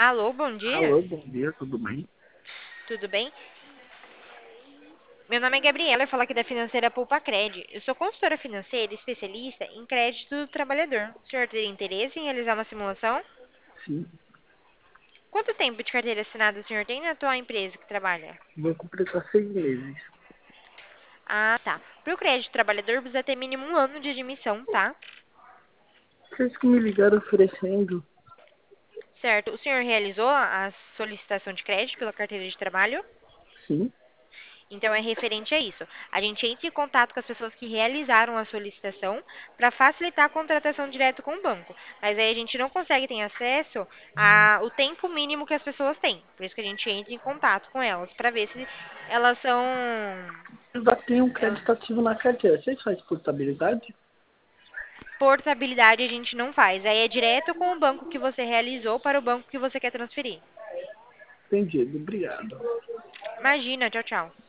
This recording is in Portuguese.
Alô, bom dia. Alô, bom dia, tudo bem? Tudo bem? Meu nome é Gabriela, eu falo aqui da financeira Poupa Cred. Eu sou consultora financeira e especialista em crédito do trabalhador. O senhor teria interesse em realizar uma simulação? Sim, Quanto tempo de carteira assinada o senhor tem na atual empresa que trabalha? vou completar 6 meses. Ah, tá. Para o crédito do trabalhador precisa ter mínimo 1 ano de admissão, tá? Vocês que me ligaram oferecendo? Certo. O senhor realizou a solicitação de crédito pela carteira de trabalho? Sim, Então é referente a isso. A gente entra em contato com as pessoas que realizaram a solicitação para facilitar a contratação direto com o banco. Mas aí a gente não consegue ter acesso ao tempo mínimo que as pessoas têm. Por isso que a gente entra em contato com elas para ver se elas são. eu já tenho um Elas... crédito ativo na carteira. Vocês fazem portabilidade? Portabilidade a gente não faz. Aí é direto com o banco que você realizou para o banco que você quer transferir. Entendido, obrigado. Imagina, tchau, tchau.